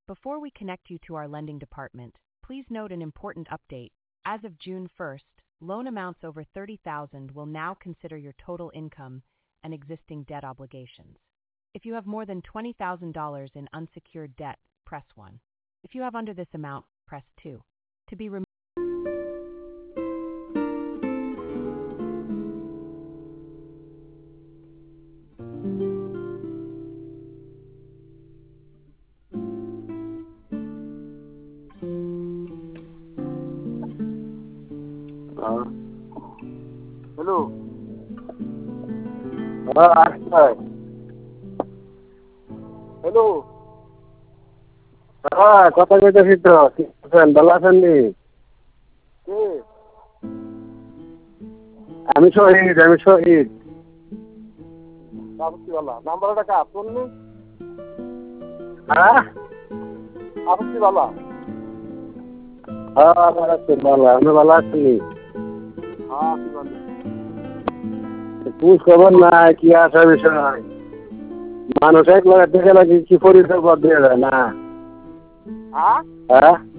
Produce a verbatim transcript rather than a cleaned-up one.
Before we connect you to our lending department, please note an important update. As of June first, loan amounts over thirty thousand dollars will now consider your total income and existing debt obligations. If you have more than twenty thousand dollars in unsecured debt, press one. If you have under this amount, press two. To be removed. Hello হ্যাঁ আচ্ছা hello হ্যাঁ কথা কইতেছি তো ঠিক আছেন ভালো আছেন নি কে আমি শহীদ আমি শহীদ আপত্তিওয়ালা নাম্বারটা কা ফোন নি হ্যাঁ আপত্তিওয়ালা হ্যাঁ ভালো আছি ভালো আমি ভালো আছি হ্যাঁ কি ভালো তুই খবর নাই কি আসা বিষয় মানুষ এক লাখ দেখে নাকি কি পরিচয় দিয়ে যায় না হ্যাঁ